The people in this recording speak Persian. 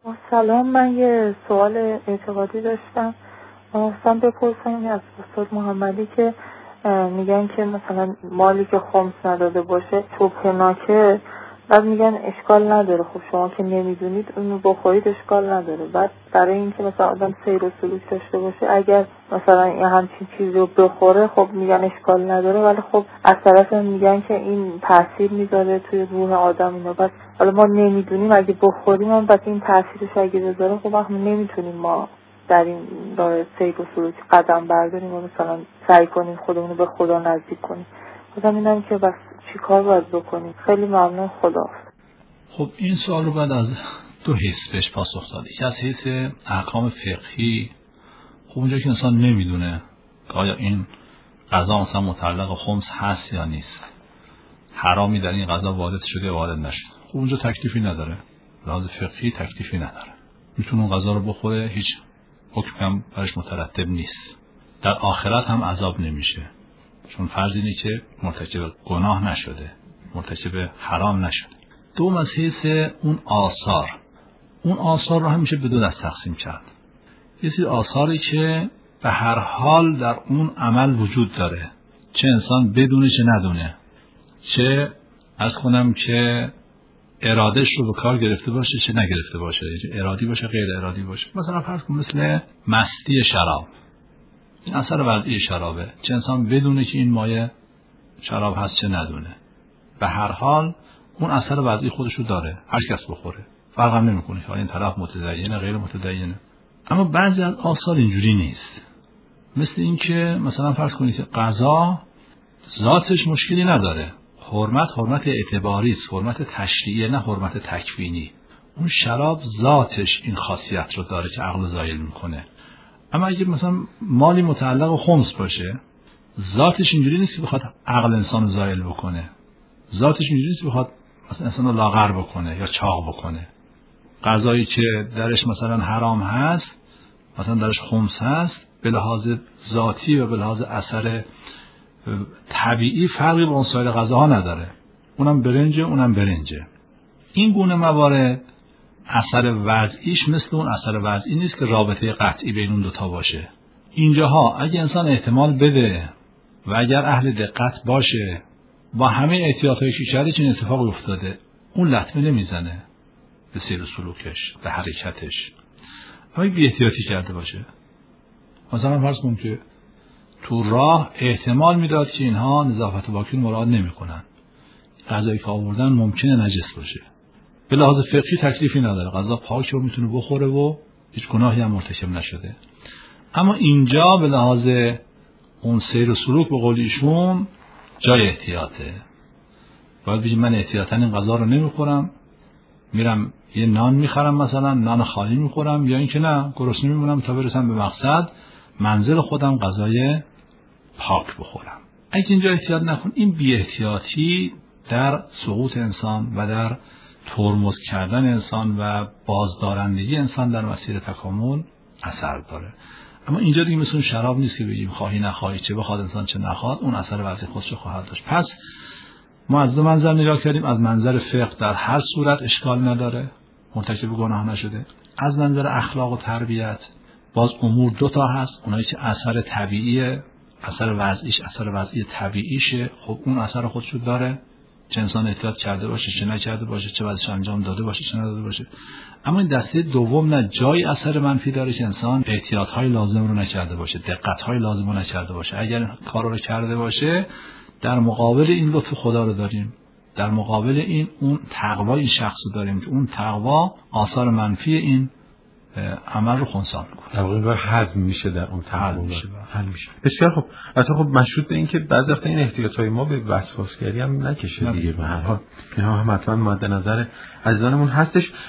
سلام، من یه سوال اعتقادی داشتم. خواستم بپرسم از استاد محمدی که میگن که مثلا مالی که خمس نداده باشه شبهناکه، بعد میگن اشکال نداره. خب شما که نمیدونید اونو بخورید اشکال نداره. بعد برای اینکه مثلا آدم سیر و سلوک داشته باشه اگر مثلا یه همچین چیزی رو بخوره خب میگن اشکال نداره، ولی خب از طرف میگن که این تاثیر میذاره توی روح آدم اینا. بس حالا ما نمیدونیم اگه بخوریم هم بس این تاثیرش اگه بذاره خب وقت نمیتونیم ما در این راه سیر و سلوک قدم برداریم و مثلا سعی کنیم خودمون رو به خدا نزدیک کنیم. مثلا اینم که بس چی کار باید بکنیم؟ خیلی ممنون، خدا. خب این سوال رو بعد از دو حیث بهش پاسخ داد. یکی از حیث احکام فقهی، خب اونجا که انسان نمیدونه که آیا این غذا مثلا متعلق خمس هست یا نیست، حرامی در این غذا وارد شده یا وارد نشده، خب اونجا تکلیفی نداره، لحاظ فقهی تکلیفی نداره، میتونه اون غذا رو بخوره، هیچ حکمی هم برش مترتب نیست، در آخرت هم عذاب نمیشه، چون فرض اینه که مرتکب گناه نشده، مرتکب حرام نشده. دوم از حیث اون آثار رو هم میشه به دو دست تقسیم کرد. یه سری آثاری که به هر حال در اون عمل وجود داره، چه انسان بدونه چه ندونه، چه از کنم که ارادش رو به کار گرفته باشه چه نگرفته باشه، ارادی باشه غیر ارادی باشه. مثلا فرض کن مثل مستی شراب، این اثر وضعی شرابه، چه انسان بدونه که این مایه شراب هست چه ندونه، به هر حال اون اثر وضعی خودشو داره، هر کس بخوره فرق هم نمیکنه که این طرف متدینه غیر متدینه. اما بعضی از آثار اینجوری نیست، مثل این که مثلا فرض کنید که غذا ذاتش مشکلی نداره، حرمت اعتباری است، حرمت تشریعی نه حرمت تکوینی. اون شراب ذاتش این خاصیت رو داره که عقل زایل میکنه. اما اگه مثلا مالی متعلق خمس باشه، ذاتش اینجوری نیست که بخواد عقل انسان زایل بکنه، ذاتش اینجوری نیست که بخواد مثلا انسان رو لاغر بکنه یا چاق بکنه. غذایی که درش مثلا حرام هست، مثلا درش خمس هست، به لحاظ ذاتی و به لحاظ اثر طبیعی فرقی با اون سایر غذاها نداره، اونم برنجه اونم برنجه. این گونه موارد اثر وضعیش مثل اون اثر وضعی نیست که رابطه قطعی بین اون دوتا باشه. اینجاها اگه انسان احتمال بده و اگر اهل دقت باشه، با همه احتیاطایی که کرده چنین اتفاقی افتاده، اون لطمه نمیزنه به سیر و سلوکش، به حرکتش. اما بی احتیاطی کرده باشه، مثلا فرض کن که تو راه احتمال میداد که اینها نظافت واکین مراد نمیکنن، غذایی که آوردن ممکنه نجس باشه، به لحاظ فقهی تکلیفی نداره، غذا پاکه و میتونه بخوره و هیچ گناهی هم مرتکب نشده. اما اینجا به لحاظ اون سیر و سلوک به قول ایشون جای احتیاطه. باید بگیم من احتیاطاً این غذا رو نمیخورم، میرم یه نان میخرم، مثلا نان خالی میخورم، یا اینکه نه گرسنه میمونم تا برسم به مقصد منزل خودم غذای پاک بخورم. اگه اینجا احتیاط نکن، این بی احتیاطی در سقوط انسان و در ترمز کردن انسان و بازدارندگی انسان در مسیر تکامل اثر داره. اما اینجا دیگه مثل شراب نیست که بگیم خواهی نخواهی، چه بخواد انسان چه نخواد، اون اثر وضعی خودش خواهد داشت. پس ما از دو منظر نگاه کردیم. از منظر فقه در هر صورت اشکال نداره، مرتکب گناه نشده. از منظر اخلاق و تربیت باز امور دوتا هست، اونایی که اثر طبیعیه، اثر وضعیش اثر وضعی طبیعیشه، خب اون اثر خودشو داره، چه انسان احتیاط کرده باشه چه نکرده باشه، چه وضعش انجام داده باشه چه نداده باشه. اما این دسته دوم نه، جای اثر منفی داره که انسان احتیاط‌های لازم رو نکرده باشه، دقت‌های لازم رو نکرده باشه. اگر کار رو کرده باشه، در مقابل این لطف خدا رو داریم، در مقابل این اون تقوای این شخص رو داریم که اون تقوا آثار منفی این عمل رو خنثی می‌کنه، در واقع هضم میشه، در اون حل میشه. بسیار خوب. البته خب مشروط به این که بعضی وقتا این احتیاطات ما به وسواسگری هم نکشه دیگه، به هر حال اینها هم حتما مد نظر عزیزانمون هستش.